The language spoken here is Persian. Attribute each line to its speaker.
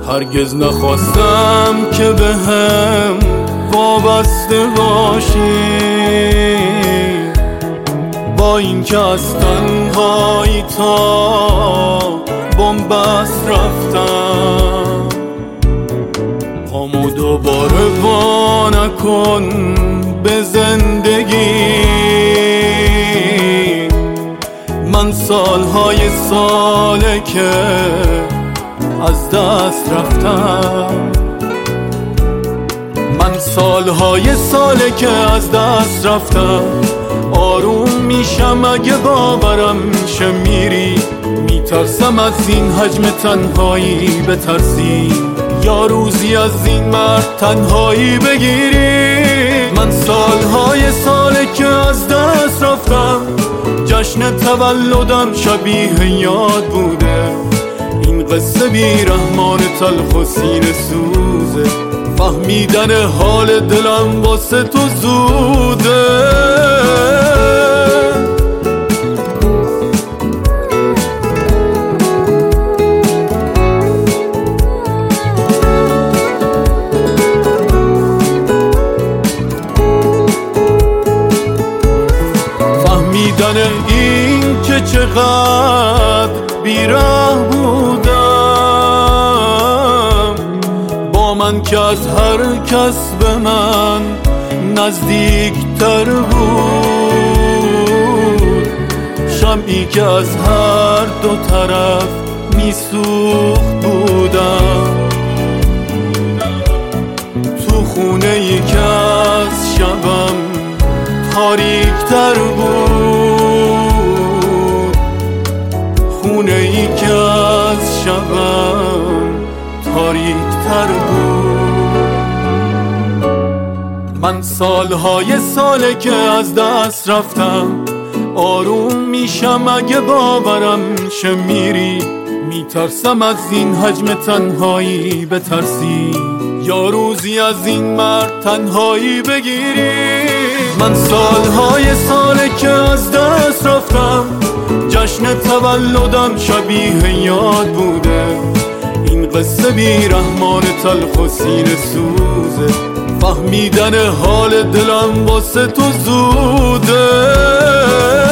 Speaker 1: هرگز نخواستم که به هم وابسته باشی، با این که از تنهایی تا بنبست رفتم. پامو دوباره وا نکن به زندگی، من سالهای ساله که از دست رفتم، من سالهای ساله که از دست رفتم. آروم میشم اگه باورم میشه میری، میترسم از این حجم تنهایی بترسی، یا روزی از این مرد تنهایی بگیری. من سالهای ساله که از دست رفتم، جشن تولدم شبیه یاد بوده. این قصه بی رحمان تلخ و سینه سوزه، فهمیدن حال دلم واسه تو زوده. فهمیدن این که چقدر بیراه بودم، با من که از هر کس به من نزدیک تر بود، شمعی که از هر دو طرف میسوخت بودم. تو خونه ای که از شبم تاریک تر بود، خونه ای که از شبم تاریک تر بود. من سالهای ساله که از دست رفتم، آروم میشم اگه باورم میشه میری، میترسم از این حجم تنهایی بترسی، یا روزی از این مرد تنهایی بگیری. من سالهای ساله که از دست رفتم، جشن تولدم شبیه یاد بوده. این قصه بی رحمان تلخ و سینه سوزه، فهمیدن حال دلم واسه تو زوده.